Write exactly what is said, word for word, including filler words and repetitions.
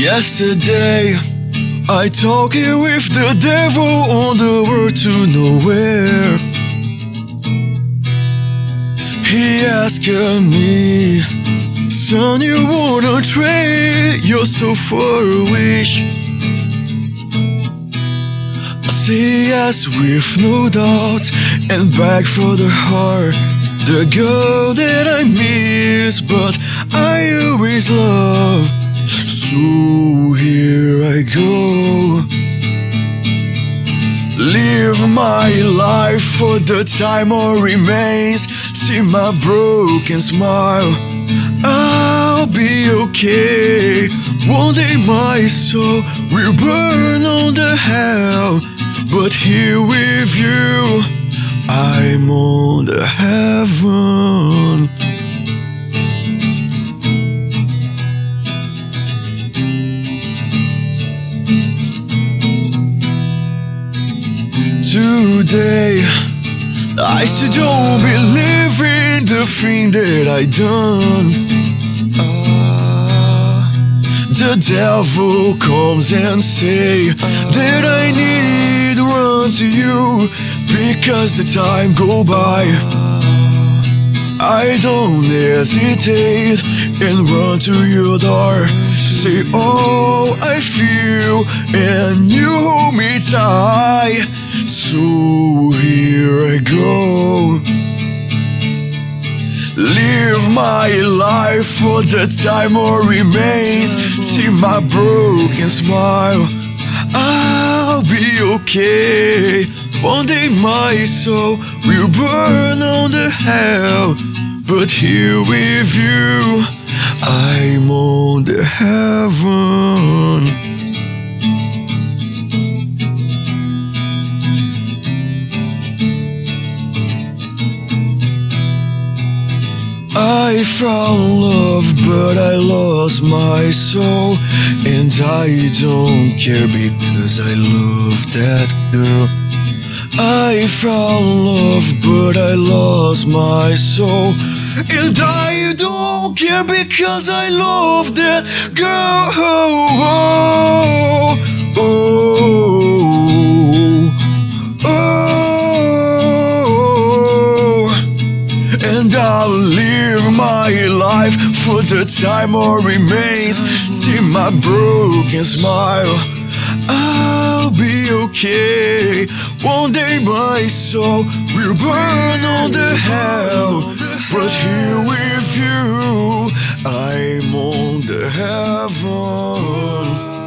Yesterday, I talked with the devil on the road to nowhere. He asked me, son, you wanna trade? You're so far away. I say yes with no doubt and beg for the heart, the girl that I miss, but I always love. So here I go, live my life for the time all remains. See my broken smile, I'll be okay. One day my soul will burn on the hell, but here with you, I'm on the heaven. Today, I still don't believe in the thing that I done. uh, The devil comes and say that I need to run to you because the time go by. I don't hesitate and run to your door. Say all I feel and you hold me tight. So here I go, live my life for the time all remains. See my broken smile, I'll be okay. One day my soul will burn on the hell, but here with you, I'm on the heaven. I found love, but I lost my soul, and I don't care because I love that girl. I found love, but I lost my soul, and I don't care because I love that girl. Oh, oh, oh, oh. And I'll live my life for the time all remains. See my broken smile, I'll be okay. One day my soul will burn on the hell, but here with you, I'm on the heaven.